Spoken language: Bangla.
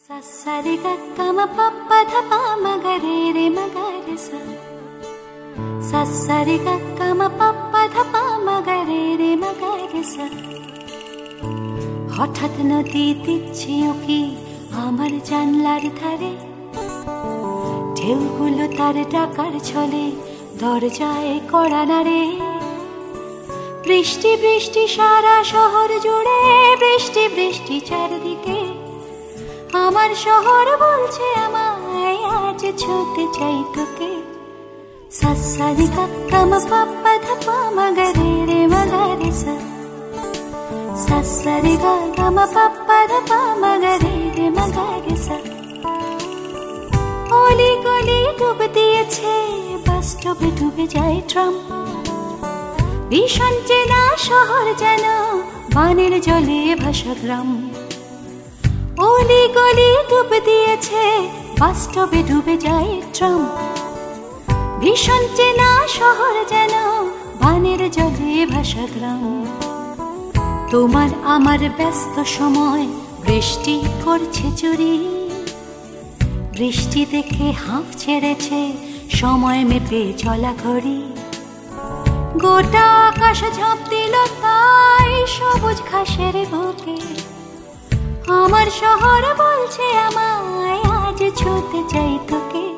Sassari ga ma pappa dha pa ma ga re re ma ga re sa. Sassari ga ma pappa dha pa ma ga re re ma ga re sa. হঠাৎ নদী দিচ্ছে উকি আমার জানলার ধারে, ঢেউগুলো তার ডাকার ছলে দরজায় কড়া নাড়ে। বৃষ্টি বৃষ্টি সারা শহর জুড়ে, বৃষ্টি বৃষ্টি চারদিকে। আমার শহর বলছে আমায় আজ ছুঁতে চাই তোকে। সাসারি কাক্কা মা পাপ্পা ধাপা মা গা রে রে মা গা রে সা। সাসারি গা মা পাপ্পা ধাপা মা গা রে রে মা গা রে সা। অলি গলি ডুব দিয়েছে, বাস স্টপে ডুবে যায় ট্রাম। ভীষণ চেনা শহর যেন বানের জলে ভাসা গ্রাম। অলি গলি ডুব দিয়েছে, বাস স্টপে ডুবে যায় ট্রাম। ভীষণ চেনা শহর যেন বানের জলে ভাসা গ্রাম। তোমার আমার ব্যস্ত সময় বৃষ্টি করছে চুরি। বৃষ্টি দেখে হাঁপ ছেড়েছে সময় মেপে চলা ঘড়ি। গোটা আকাশ ঝাঁপ দিল তাই সবুজ ঘাসের বুকে। আমার শহর বলছে আমায় আজ ছুঁতে চাই তোকে।